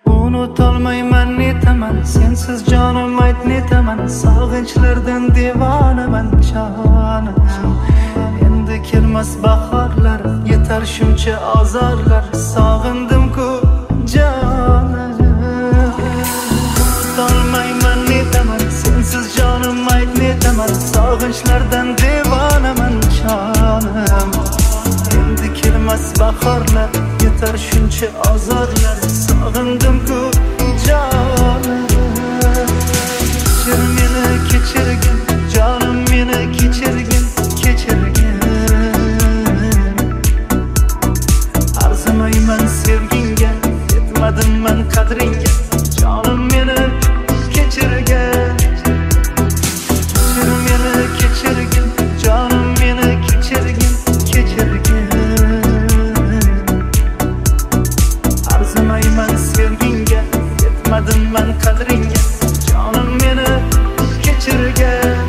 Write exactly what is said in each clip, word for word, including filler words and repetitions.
Unutolmayman netaman, sensiz jonim ayt netaman, sog'inchlardan devonaman jonim. Endi kelmas bahorlar, yetar shuncha azorlar, sog'indim-ku jonim. Unutolmayman netaman, sensiz jonim ayt netaman, sog'inchlardan devonaman jonim. Endi kelmas bahorlar, yetar shuncha azorlar, sog'indim-ku jonim. Kechir meni kechirgin, jonim meni kechirgin, kechirgin. Arzimayman sevginga, yetmadim men qadringga, jonim meni kechirgin. Kechir meni kechirgin, jonim meni kechirgin, kechirgin. Arzimayman sevginga, yetmadim men qadringga, jonim meni kechirgin.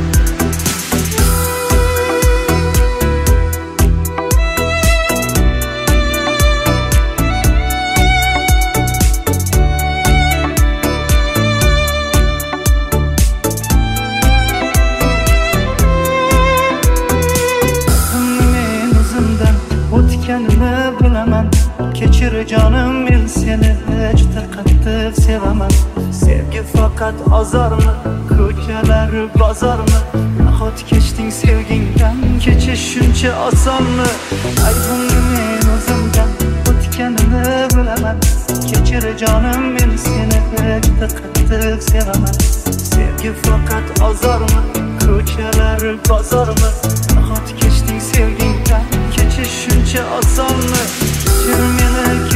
Men o'zimdan o'tganini bilaman, kechir jonim, men seni juda qattiq sevaman. Sevgi faqat azormi, ko'chalar bozormi? Nahot kechding sevgingdan, kechish shuncha osonmi? Aybimni men o'zimdan o'tganini bilaman, kechir jonim, men seni juda qattiq sevaman. Sevgi faqat azormi, ko'chalar bozormi? Nahot kechding sevgingdan, kechish shuncha osonmi? Kechir meni